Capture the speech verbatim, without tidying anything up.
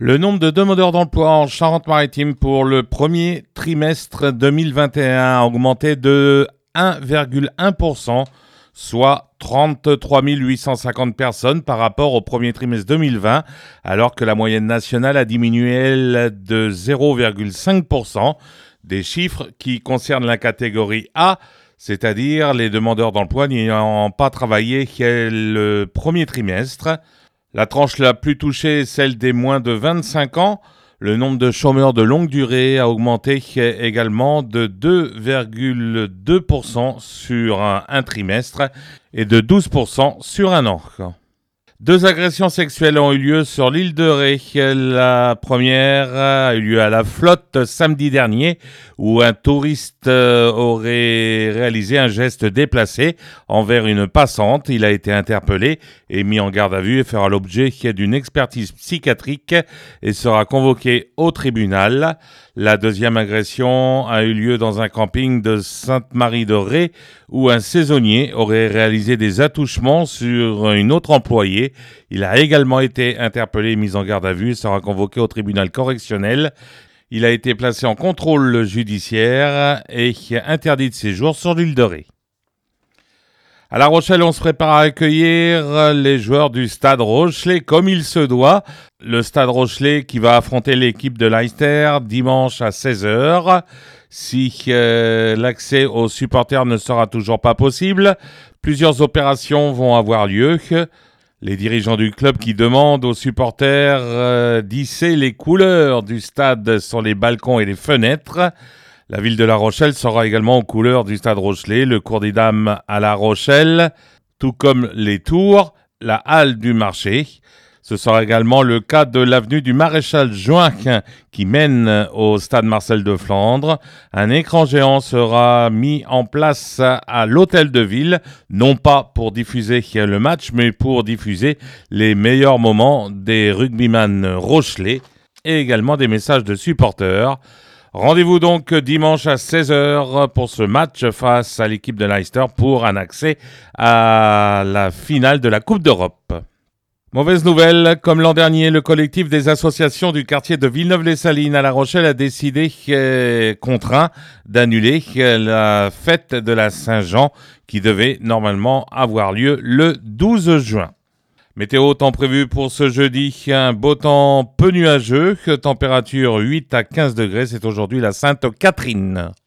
Le nombre de demandeurs d'emploi en Charente-Maritime pour le premier trimestre deux mille vingt et un a augmenté de un virgule un pour cent, soit trente-trois mille huit cent cinquante personnes par rapport au premier trimestre deux mille vingt, alors que la moyenne nationale a diminué, elle, de zéro virgule cinq pour cent. Des chiffres qui concernent la catégorie A, c'est-à-dire les demandeurs d'emploi n'ayant pas travaillé le premier trimestre. La tranche la plus touchée est celle des moins de vingt-cinq ans. Le nombre de chômeurs de longue durée a augmenté également de deux virgule deux pour cent sur un, un trimestre et de douze pour cent sur un an. Deux agressions sexuelles ont eu lieu sur l'île de Ré. La première a eu lieu à la Flotte samedi dernier, où un touriste aurait réalisé un geste déplacé envers une passante. Il a été interpellé et mis en garde à vue et fera l'objet d'une expertise psychiatrique et sera convoqué au tribunal. La deuxième agression a eu lieu dans un camping de Sainte-Marie-de-Ré, où un saisonnier aurait réalisé des attouchements sur une autre employée. Il a également été interpellé et mis en garde à vue et sera convoqué au tribunal correctionnel. Il a été placé en contrôle judiciaire et interdit de séjour sur l'île de Ré. À La Rochelle, on se prépare à accueillir les joueurs du Stade Rochelet comme il se doit. Le Stade Rochelet qui va affronter l'équipe de Leicester dimanche à seize heures. Si euh, l'accès aux supporters ne sera toujours pas possible, plusieurs opérations vont avoir lieu. Les dirigeants du club qui demandent aux supporters euh, d'hisser les couleurs du stade sur les balcons et les fenêtres. La ville de La Rochelle sera également aux couleurs du Stade Rochelet, le cours des Dames à La Rochelle, tout comme les tours, la halle du marché. Ce sera également le cas de l'avenue du Maréchal Juin qui mène au Stade Marcel de Flandre. Un écran géant sera mis en place à l'hôtel de ville, non pas pour diffuser le match, mais pour diffuser les meilleurs moments des rugbyman rochelais et également des messages de supporters. Rendez-vous donc dimanche à seize heures pour ce match face à l'équipe de Leicester pour un accès à la finale de la Coupe d'Europe. Mauvaise nouvelle, comme l'an dernier, le collectif des associations du quartier de Villeneuve-les-Salines à La Rochelle a décidé, euh, contraint, d'annuler la fête de la Saint-Jean qui devait normalement avoir lieu le douze juin. Météo, temps prévu pour ce jeudi, un beau temps peu nuageux, température huit à quinze degrés, c'est aujourd'hui la Sainte-Catherine.